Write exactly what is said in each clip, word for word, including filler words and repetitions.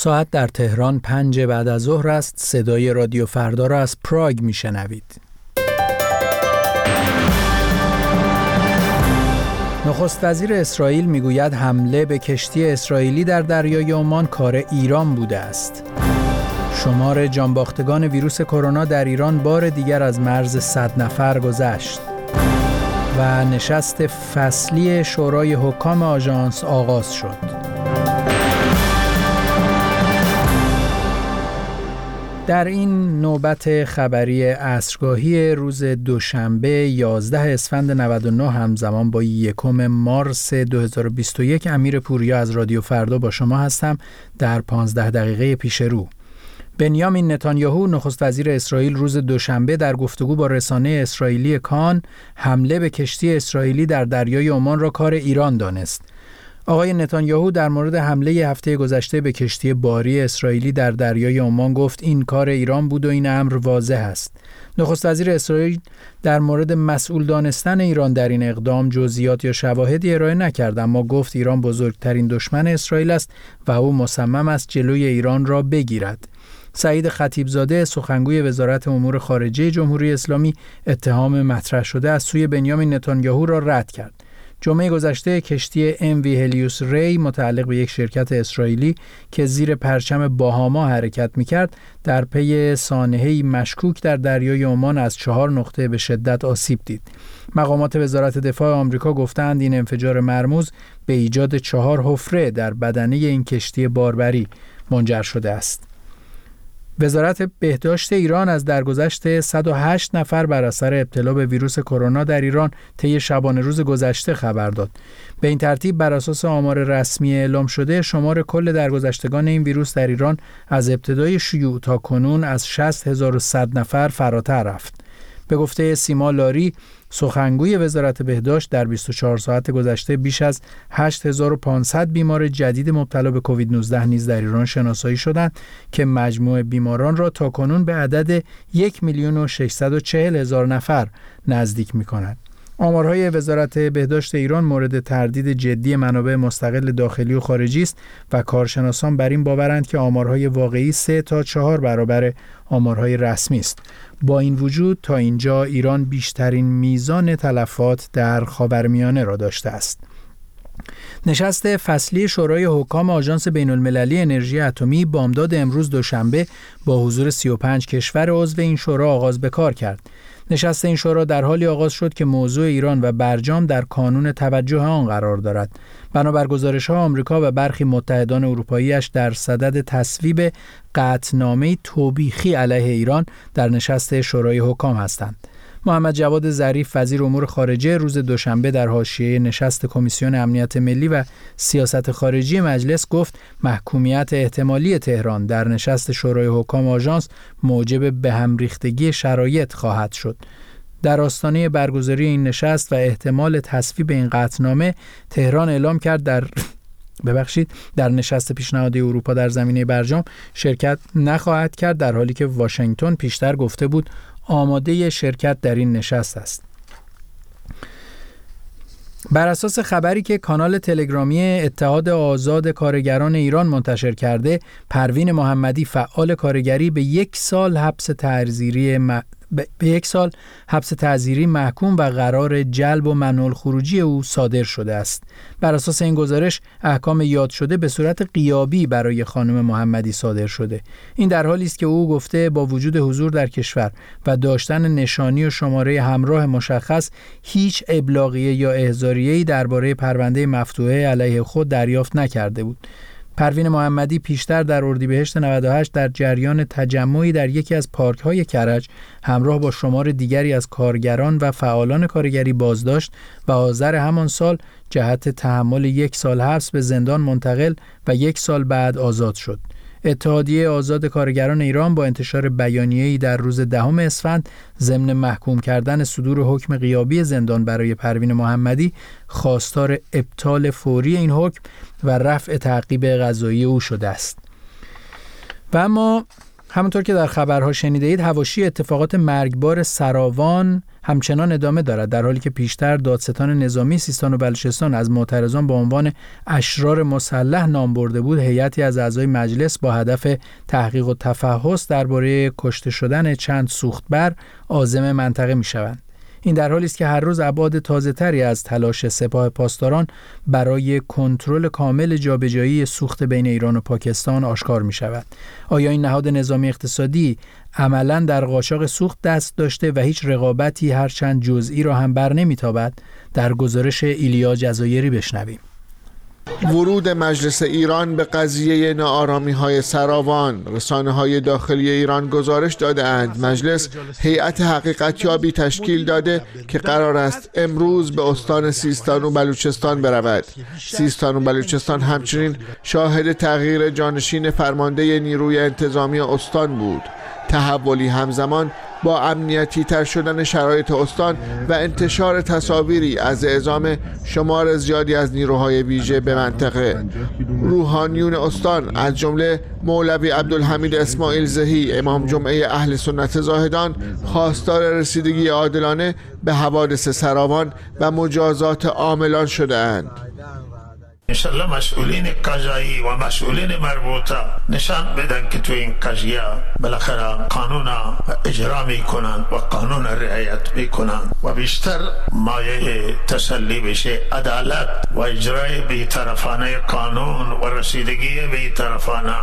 ساعت در تهران پنج بعد از ظهر است. صدای رادیو فردا را از پراگ میشنوید. نخست وزیر اسرائیل میگوید حمله به کشتی اسرائیلی در دریای عمان کار ایران بوده است. شمار جانباختگان ویروس کرونا در ایران بار دیگر از مرز صد نفر گذشت. و نشست فصلی شورای حکام آژانس آغاز شد. در این نوبت خبری عصرگاهی روز دوشنبه یازده اسفند نود و نه همزمان با یکم مارس دو هزار و بیست و یک امیر پوریا از رادیو فردا با شما هستم در پانزده دقیقه پیش رو. بنیامین نتانیاهو نخست وزیر اسرائیل روز دوشنبه در گفتگو با رسانه اسرائیلی کان حمله به کشتی اسرائیلی در دریای عمان را کار ایران دانست. آقای نتانیاهو در مورد حمله هفته گذشته به کشتی باری اسرائیلی در دریای عمان گفت این کار ایران بود و این امر واضح است. نخست وزیر اسرائیل در مورد مسئول دانستن ایران در این اقدام جزئیات یا شواهدی ارائه نکرد، اما گفت ایران بزرگترین دشمن اسرائیل است و او مصمم است جلوی ایران را بگیرد. سعید خطیبزاده سخنگوی وزارت امور خارجه جمهوری اسلامی اتهام مطرح شده از سوی بنیامین نتانیاهو را رد کرد. جمعه گذشته کشتی ام وی هلیوس ری متعلق به یک شرکت اسرائیلی که زیر پرچم باهاما حرکت می‌کرد در پی سانحه‌ای مشکوک در دریای عمان از چهار نقطه به شدت آسیب دید. مقامات وزارت دفاع آمریکا گفتند این انفجار مرموز به ایجاد چهار حفره در بدنه این کشتی باربری منجر شده است. وزارت بهداشت ایران از درگذشت صد و هشت نفر بر اثر ابتلا به ویروس کرونا در ایران طی شبانه روز گذشته خبر داد. به این ترتیب بر اساس آمار رسمی اعلام شده شمار کل درگذشتگان این ویروس در ایران از ابتدای شیوع تا کنون از شصت هزار و صد نفر فراتر رفت. به گفته سیما لاری سخنگوی وزارت بهداشت در بیست و چهار ساعت گذشته بیش از هشت هزار و پانصد بیمار جدید مبتلا به کووید نوزده نیز در ایران شناسایی شدند که مجموع بیماران را تاکنون به عدد یک میلیون و ششصد و چهل هزار نفر نزدیک می‌کند. آمارهای وزارت بهداشت ایران مورد تردید جدی منابع مستقل داخلی و خارجی است و کارشناسان بر این باورند که آمارهای واقعی سه تا چهار برابر آمارهای رسمی است. با این وجود تا اینجا ایران بیشترین میزان تلفات در خاورمیانه را داشته است. نشست فصلی شورای حکام آژانس بین‌المللی انرژی اتمی بامداد امروز دوشنبه با حضور سی و پنج کشور عضو این شورا آغاز به کار کرد. نشست این شورا در حالی آغاز شد که موضوع ایران و برجام در کانون توجه آن قرار دارد. بنابر گزارش‌ها آمریکا و برخی متحدان اروپایی‌اش در صدد تصویب قطعنامه‌ای توبیخی علیه ایران در نشست شورای حکام هستند. محمد جواد ظریف وزیر امور خارجه روز دوشنبه در حاشیه نشست کمیسیون امنیت ملی و سیاست خارجی مجلس گفت محکومیت احتمالی تهران در نشست شورای حکام آژانس موجب به هم ریختگی شرایط خواهد شد. در آستانه برگزاری این نشست و احتمال تصویب این قطعنامه تهران اعلام کرد در ببخشید در نشست پیشنهادی اروپا در زمینه برجام شرکت نخواهد کرد، در حالی که واشنگتن پیشتر گفته بود آماده شرکت در این نشست است. بر اساس خبری که کانال تلگرامی اتحاد آزاد کارگران ایران منتشر کرده، پروین محمدی فعال کارگری به یک سال حبس تعزیری م... به یک سال حبس تعزیری محکوم و قرار جلب و منع الخروجی او صادر شده است. بر اساس این گزارش احکام یاد شده به صورت غیابی برای خانم محمدی صادر شده. این در حالی است که او گفته با وجود حضور در کشور و داشتن نشانی و شماره همراه مشخص هیچ ابلاغیه یا احضاریه‌ای درباره پرونده مفتوحه علیه خود دریافت نکرده بود. پروین محمدی پیشتر در اردیبهشت نود و هشت در جریان تجمعی در یکی از پارک‌های کرج همراه با شمار دیگری از کارگران و فعالان کارگری بازداشت و آذر همان سال جهت تحمل یک سال حبس به زندان منتقل و یک سال بعد آزاد شد. اتحادیه آزاد کارگران ایران با انتشار بیانیه‌ای در روز دهم اسفند ضمن محکوم کردن صدور حکم غیابی زندان برای پروین محمدی خواستار ابطال فوری این حکم و رفع تعقیب قضایی او شده است. و اما همونطور که در خبرها شنیده اید، حواشی اتفاقات مرگبار سراوان همچنان ادامه دارد، در حالی که پیشتر دادستان نظامی سیستان و بلوچستان از معترضان با عنوان اشرار مسلح نام برده بود. هیئتی از اعضای مجلس با هدف تحقیق و تفحص درباره کشته شدن چند سوختبر عازم منطقه می‌شوند. این در حالی است که هر روز ابعاد تازه‌تری از تلاش سپاه پاسداران برای کنترل کامل جابجایی سوخت بین ایران و پاکستان آشکار می‌شود. آیا این نهاد نظامی اقتصادی عملاً در قاچاق سوخت دست داشته و هیچ رقابتی هرچند جزئی را هم بر نمی‌تابد؟ در گزارش ایلیا جزایری بشنویم. ورود مجلس ایران به قضیه ناآرامی‌های سراوان. رسانه‌های داخلی ایران گزارش داده‌اند مجلس هیئت حقیقتیابی تشکیل داده که قرار است امروز به استان سیستان و بلوچستان برود. سیستان و بلوچستان همچنین شاهد تغییر جانشین فرمانده نیروی انتظامی استان بود. تحولی همزمان با امنیتی تر شدن شرایط استان و انتشار تصاویری از اعزام شمار زیادی از نیروهای ویژه به منطقه. روحانیون استان از جمله مولوی عبدالحمید اسماعیل زهی امام جمعه اهل سنت زاهدان خواستار رسیدگی عادلانه به حوادث سراوان و مجازات عاملان شده‌اند. انشالله مسئولین قضایی و مسئولین مربوطه نشان بدن که تو این قضیه بالاخره قانون اجرا میکنن و قانون رعایت میکنن و بیشتر مایه تسلی بشه عدالت و اجرای بی‌طرفانه قانون و رسیدگی بی‌طرفانه.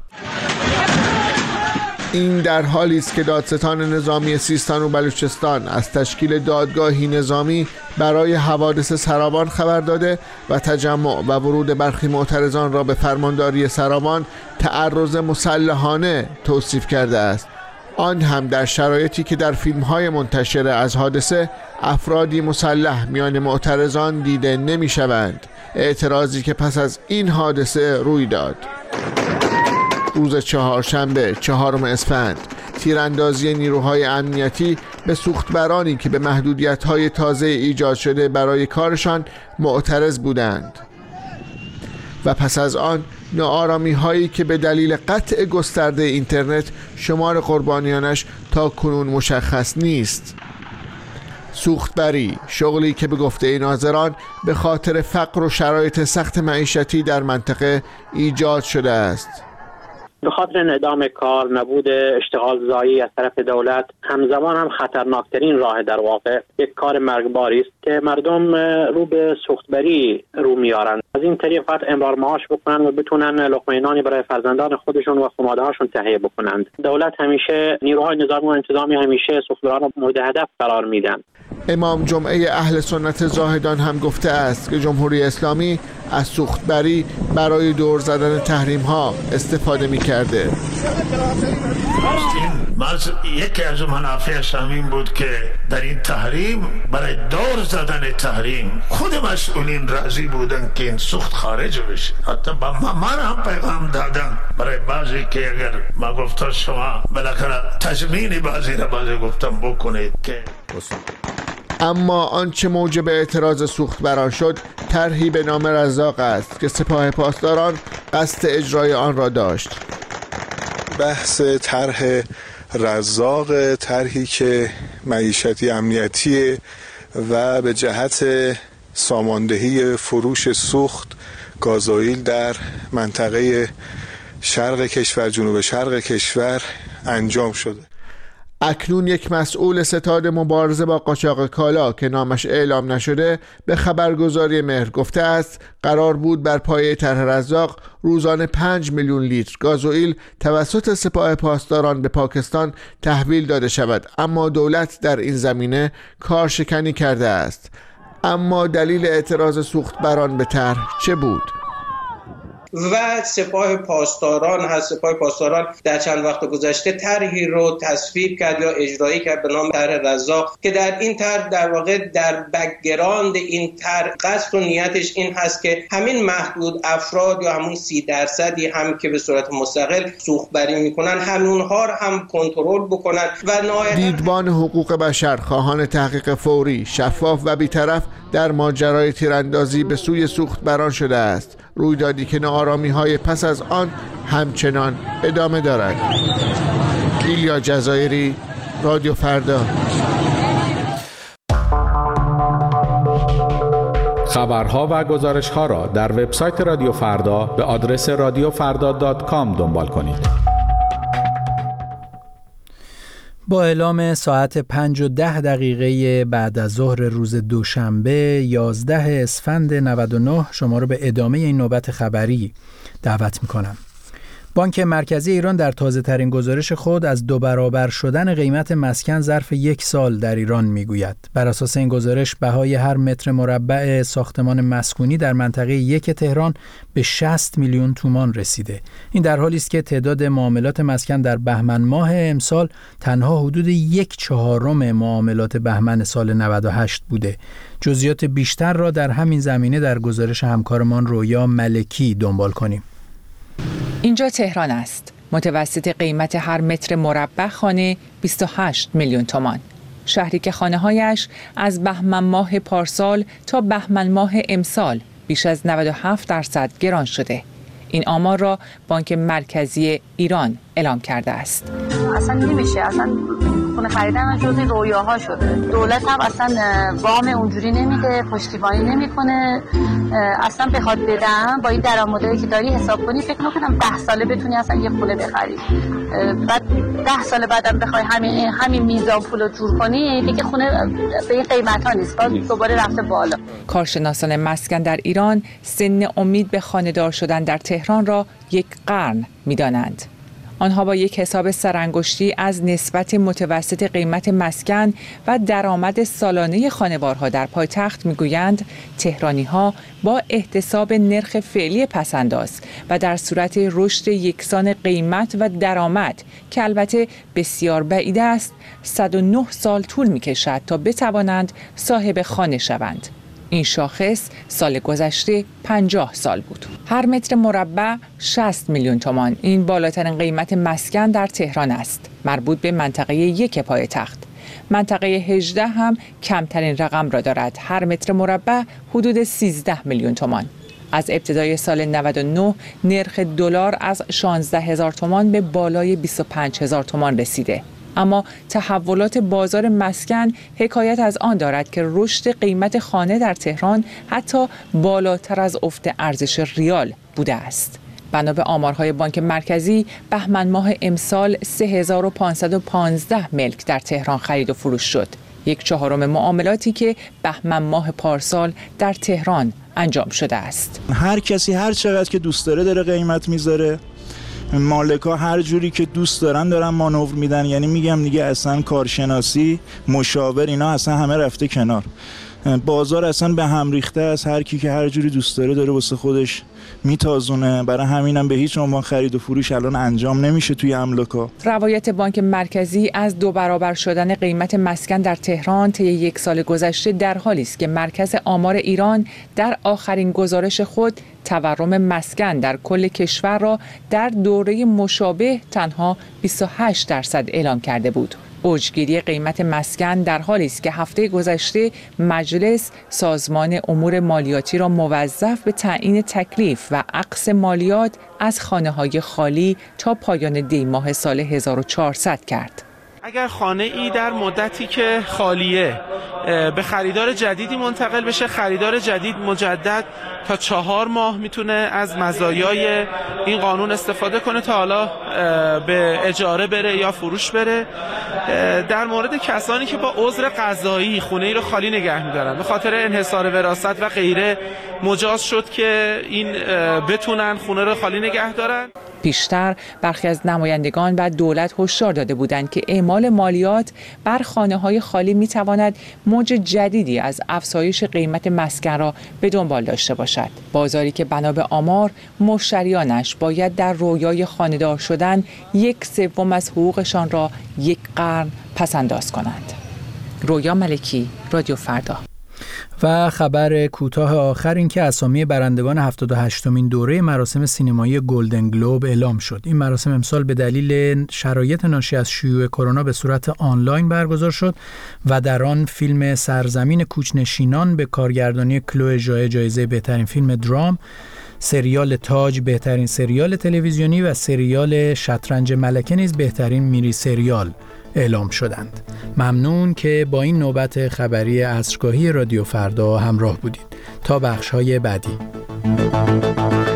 این در حالی است که دادستان نظامی سیستان و بلوچستان از تشکیل دادگاهی نظامی برای حوادث سراوان خبر داده و تجمع و ورود برخی معترضان را به فرمانداری سراوان تعرض مسلحانه توصیف کرده است. آن هم در شرایطی که در فیلم‌های منتشر از حادثه افرادی مسلح میان معترضان دیده نمی‌شوند. اعتراضی که پس از این حادثه روی داد. روز چهارشنبه چهارم اسفند تیراندازی نیروهای امنیتی به سوختبرانی که به محدودیت‌های تازه ایجاد شده برای کارشان معترض بودند و پس از آن ناآرامی‌هایی که به دلیل قطع گسترده اینترنت شمار قربانیانش تا کنون مشخص نیست. سوختبری، شغلی که به گفته ناظران به خاطر فقر و شرایط سخت معیشتی در منطقه ایجاد شده است. به خاطر انعدام کار، نبود اشتغال زایی از طرف دولت، همزمان هم خطرناکترین راه در واقع یک کار مرگباری است که مردم رو به سوختبری رو میارن. از این طریق فقط امرار معاش بکنن و بتونن لقمه نانی برای فرزندان خودشون و خانواده هاشون تهیه بکنند. دولت همیشه، نیروهای نظامی و انتظامی همیشه سوختبران رو مورد هدف قرار میدن. امام جمعه اهل سنت زاهدان هم گفته است که جمهوری اسلامی از سوختبری برای دور زدن تحریم ها استفاده می کرده. یکی از منافعش همین بود که در این تحریم، برای دور زدن تحریم، خود مسئولین راضی بودن که این سوخت خارج بشه. حتی با من هم پیغام دادن برای بعضی که اگر ما گفتم شما بالاخره تضمین بعضی را بعضی گفتم بکنید که. اما آنچه موجب اعتراض سوختبران شد طرحی به نام رزاق است که سپاه پاسداران قصد اجرای آن را داشت. بحث طرح رزاق، طرحی که معیشتی امنیتی و به جهت ساماندهی فروش سوخت گازوئیل در منطقه شرق کشور، جنوب شرق کشور انجام شده. اکنون یک مسئول ستاد مبارزه با قاچاق کالا که نامش اعلام نشده به خبرگزاری مهر گفته است قرار بود بر پایه طرح رزاق روزانه پنج میلیون لیتر گازوئیل توسط سپاه پاسداران به پاکستان تحویل داده شود، اما دولت در این زمینه کارشکنی کرده است. اما دلیل اعتراض سوختبران به طرح چه بود؟ و سپاه پاسداران هست. سپاه پاسداران در چند وقت گذشته طرحی رو تصویب کرد یا اجرایی کرد به نام طرح رزاق که در این طرح در واقع در بک‌گراند این طرح قصد و نیتش این هست که همین محدود افراد یا همون سی درصدی هم که به صورت مستقل سوختبری میکنن همونها رو هم کنترل بکنن و نهایتاً دیدبان حقوق بشر خواهان تحقیق فوری، شفاف و بی‌طرف در ماجرای تیراندازی به سوی سوختبران شده است. رویدادی که ناآرامی‌های پس از آن همچنان ادامه دارد. ایلیا جزایری، رادیو فردا. خبرها و گزارش‌ها را در وبسایت رادیو فردا به آدرس رادیو فردا دات کام دنبال کنید. با اعلام ساعت پنج و ده دقیقه بعد از ظهر روز دوشنبه یازده اسفند نود و نه شما رو به ادامه این نوبت خبری دعوت می‌کنم. بانک مرکزی ایران در تازه‌ترین گزارش خود از دو برابر شدن قیمت مسکن ظرف یک سال در ایران میگوید. بر اساس این گزارش بهای هر متر مربع ساختمان مسکونی در منطقه یک تهران به شصت میلیون تومان رسیده. این در حالی است که تعداد معاملات مسکن در بهمن ماه امسال تنها حدود یک چهارم معاملات بهمن سال نود و هشت بوده. جزئیات بیشتر را در همین زمینه در گزارش همکارمان رویا ملکی دنبال کنیم. اینجا تهران است. متوسط قیمت هر متر مربع خانه بیست و هشت میلیون تومان. شهری که خانه‌هایش از بهمن ماه پارسال تا بهمن ماه امسال بیش از نود و هفت درصد گران شده. این آمار را بانک مرکزی ایران اعلام کرده است. اصلا نمیشه، اصلا خونه خریدن جزء رویاها شده. دولت هم اصلا وام اونجوری نمیده، پشتیبانی نمیکنه. اصلا بخواد بدم با این درآمدی که داری حساب کنی فکر نکنم ده ساله بتونی اصلا یه خونه بخری. بعد ده سال بعدم بخوای همین همین میزان پولو جور کنی دیگه خونه به این قیمتا نیست، باز دوباره رفته بالا. کارشناسان مسکن در ایران سن امید به خانه‌دار شدن در تهران را یک قرن می‌دانند. آنها با یک حساب سرانگشتی از نسبت متوسط قیمت مسکن و درآمد سالانه خانوارها در پایتخت میگویند تهرانی‌ها با احتساب نرخ فعلی پس‌انداز و در صورت رشد یکسان قیمت و درآمد که البته بسیار بعید است صد و نه سال طول می‌کشد تا بتوانند صاحب خانه شوند. این شاخص سال گذشته پنجاه سال بود. هر متر مربع شصت میلیون تومان. این بالاترین قیمت مسکن در تهران است، مربوط به منطقه یک پایتخت. منطقه هجده هم کمترین رقم را دارد. هر متر مربع حدود سیزده میلیون تومان. از ابتدای سال نود و نه نرخ دلار از شانزده هزار تومان به بالای بیست و پنج هزار تومان رسیده. اما تحولات بازار مسکن حکایت از آن دارد که رشد قیمت خانه در تهران حتی بالاتر از افت ارزش ریال بوده است. بنا به آمارهای بانک مرکزی بهمن ماه امسال سه هزار و پانصد و پانزده ملک در تهران خرید و فروش شد. یک چهارم معاملاتی که بهمن ماه پارسال در تهران انجام شده است. هر کسی هر چقدر که دوست داره داره قیمت میذاره. مالکا هر جوری که دوست دارن دارن مانور میدن، یعنی میگم دیگه اصلا کارشناسی، مشاور، اینا اصلا همه رفته کنار. بازار اصلا به هم ریخته است، هر کی که هر جوری دوست داره داره واسه خودش میتازونه. برای همینم به هیچ عنوان خرید و فروش الان انجام نمیشه توی املاکا. روایت بانک مرکزی از دو برابر شدن قیمت مسکن در تهران طی یک سال گذشته در حالی است که مرکز آمار ایران در آخرین گزارش خود تورم مسکن در کل کشور را در دوره مشابه تنها بیست و هشت درصد اعلام کرده بود. اوجگیری قیمت مسکن در حالی است که هفته گذشته مجلس سازمان امور مالیاتی را موظف به تعیین تکلیف و اخذ مالیات از خانه‌های خالی تا پایان دی ماه سال هزار و چهارصد کرد. اگر خانه ای در مدتی که خالیه به خریدار جدیدی منتقل بشه، خریدار جدید مجدد تا چهار ماه میتونه از مزایای این قانون استفاده کنه تا حالا به اجاره بره یا فروش بره. در مورد کسانی که با عذر قضایی خونه ای رو خالی نگه میدارن به خاطر انحصار وراثت و غیره مجاز شد که این بتونن خونه رو خالی نگه دارن. پیشتر برخی از نمایندگان و دولت هشدار داده بودند که اعمال مالیات بر خانه‌های خالی می‌تواند موج جدیدی از افزایش قیمت مسکن را به دنبال داشته باشد. بازاری که بنا به آمار مشتریانش باید در رویای خانه‌دار شدن یک سوم از حقوقشان را یک قرن پس‌انداز کنند. رویا ملکی، رادیو فردا. و خبر کوتاه آخر این که اسامی برندگان هفتاد و هشتمین دوره مراسم سینمایی گلدن گلوب اعلام شد. این مراسم امسال به دلیل شرایط ناشی از شیوع کرونا به صورت آنلاین برگزار شد و در آن فیلم سرزمین کوچ‌نشینان به کارگردانی کلو ژائه جایزه بهترین فیلم درام، سریال تاج بهترین سریال تلویزیونی و سریال شطرنج ملکه نیز بهترین میری سریال اعلام شدند. ممنون که با این نوبت خبری عصرگاهی رادیو فردا همراه بودید. تا بخش‌های بعدی.